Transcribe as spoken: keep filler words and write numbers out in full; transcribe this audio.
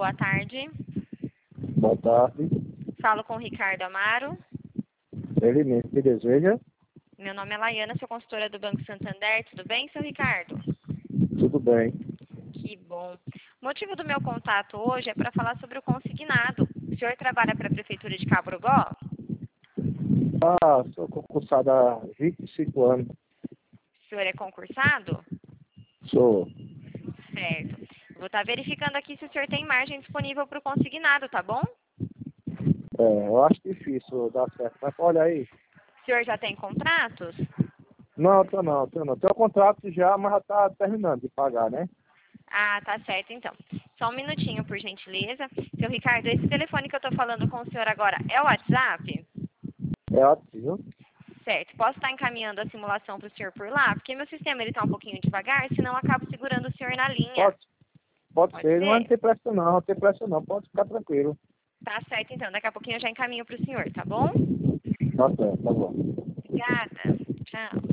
boa tarde. Boa tarde. Falo com o Ricardo Amaro. Ele mesmo que deseja. Meu nome é Laiana, sou consultora do Banco Santander. Tudo bem, seu Ricardo? Tudo bem. Que bom. O motivo do meu contato hoje é para falar sobre o consignado. O senhor trabalha para a Prefeitura de Cabo Brugó? Ah, sou concursado há vinte e cinco anos. O senhor é concursado? Sou. Certo. Vou estar verificando aqui se o senhor tem margem disponível para o consignado, tá bom? É, eu acho difícil dar certo, mas olha aí. O senhor já tem contratos? Não, tô não, tô não. Tenho contrato já, mas já tá terminando de pagar, né? Ah, tá certo então. Só um minutinho, por gentileza. Seu Ricardo, esse telefone que eu tô falando com o senhor agora é o WhatsApp? É ativo. Certo. Posso estar encaminhando a simulação para o senhor por lá? Porque meu sistema ele tá um pouquinho devagar, senão eu acabo segurando o senhor na linha. Pode, pode, Pode ser, mas não ser? tem pressa não, não tem pressa não. Pode ficar tranquilo. Tá certo então. Daqui a pouquinho eu já encaminho para o senhor, tá bom? Tá certo, tá bom. Obrigada. Tchau.